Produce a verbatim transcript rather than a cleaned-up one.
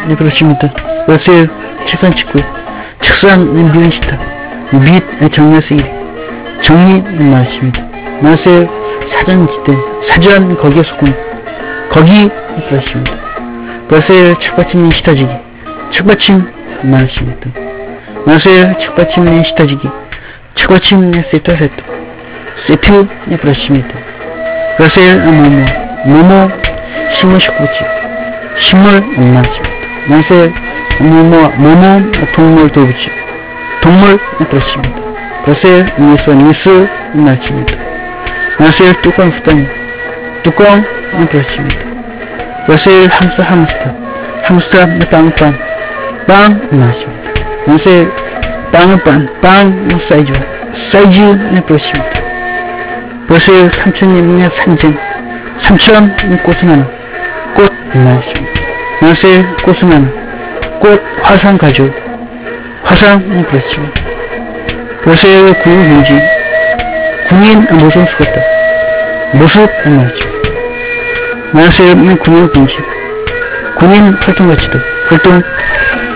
네, 그렇습니다. 그래서 칠판 찍고요. 책상 미운 시타, 밑 정리 쓰기, 정리 말씀입니다. 말세 사전 지대, 사전 거기에 속은 거기 그렇습니다. 그래서 책받침 시타지기, 책받침 말씀입니다. 말세 책받침 시타지기, 책받침 세트 세트, 세트 그렇습니다. 그래서 뭐뭐 뭐뭐 식물 식구지, 식물 말씀입니다. 말세 뭐뭐 뭐뭐 동물 도구지, 동물 그렇습니다. 그래서 니스 니스 말씀입니다. 말세 뚜껑 부담, 뚜껑 그렇습니다. 그래서 함스터 함스터, 함스터 빵빵, 빵 말씀입니다. 말세 빵은 빵, 빵 사이즈, 사이즈 그렇습니다. 그래서 삼촌님의 산증, 삼촌 꽃은 하나, 꽃 말씀입니다. 말세 꽃은 하나, 꽃 화상 가죽, 화상 그렇습니다. 그래서 구인 공지, 구인 모습 수갔다, 모습 말씀입니다. 말세 구인 공지, 군인 활동 가치도 활동